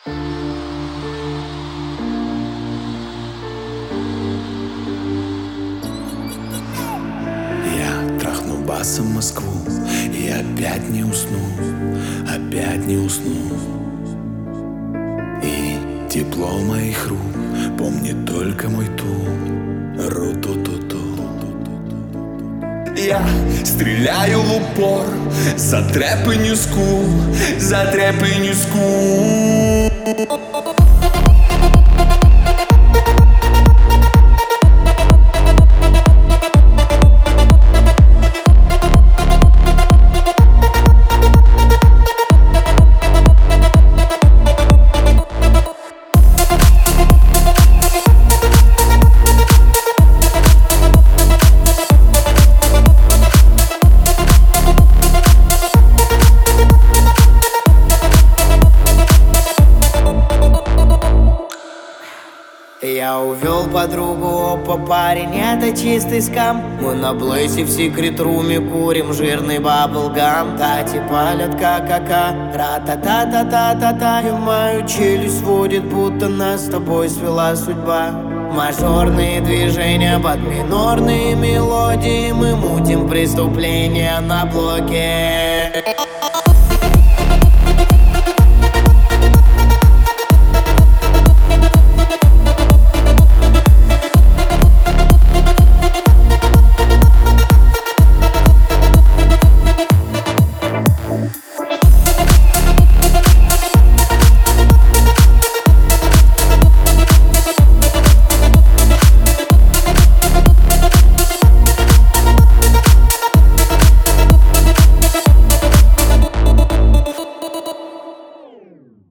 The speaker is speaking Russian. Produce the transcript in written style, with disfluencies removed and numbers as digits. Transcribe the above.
Я трахну басом Москву и опять не усну, опять не усну. И тепло моих рук помнит только мой тур. Ру-ту-ту-ту. Я стреляю в упор за трэп и нюску, за трэп и нюску. Я увел подругу, опа, парень, это чистый скам. Мы на Блэйсе в секрет-руме курим жирный баблгам. Тати палят ка-ка-ка, ра-та-та-та-та-та-та. И мою челюсть сводит, будто нас с тобой свела судьба. Мажорные движения под минорные мелодии. Мы мутим преступления на блоке.